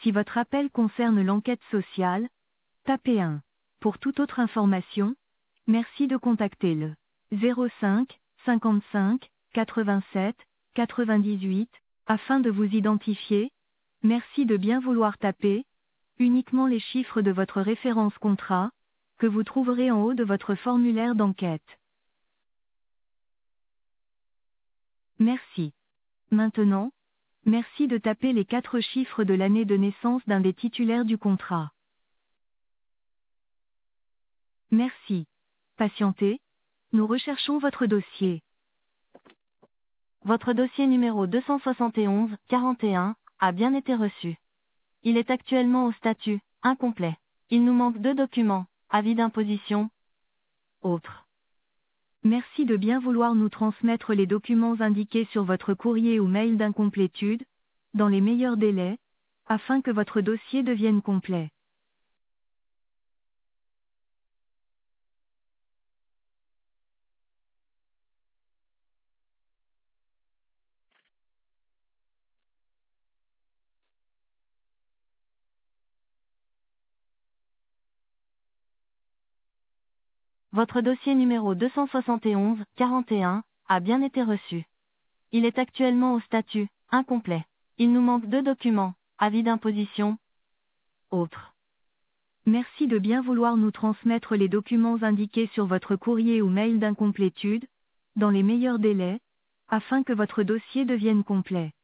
Si votre appel concerne l'enquête sociale, tapez 1. Pour toute autre information, merci de contacter le 05 55 87 98 afin de vous identifier. Merci de bien vouloir taper uniquement les chiffres de votre référence contrat, que vous trouverez en haut de votre formulaire d'enquête. Merci. Maintenant, merci de taper les 4 chiffres de l'année de naissance d'un des titulaires du contrat. Merci. Patientez, nous recherchons votre dossier. Votre dossier numéro 271-41 a bien été reçu. Il est actuellement au statut incomplet. Il nous manque 2 documents, avis d'imposition, autres. Merci de bien vouloir nous transmettre les documents indiqués sur votre courrier ou mail d'incomplétude, dans les meilleurs délais, afin que votre dossier devienne complet. Votre dossier numéro 271-41 a bien été reçu. Il est actuellement au statut incomplet. Il nous manque 2 documents, avis d'imposition, autres. Merci de bien vouloir nous transmettre les documents indiqués sur votre courrier ou mail d'incomplétude, dans les meilleurs délais, afin que votre dossier devienne complet.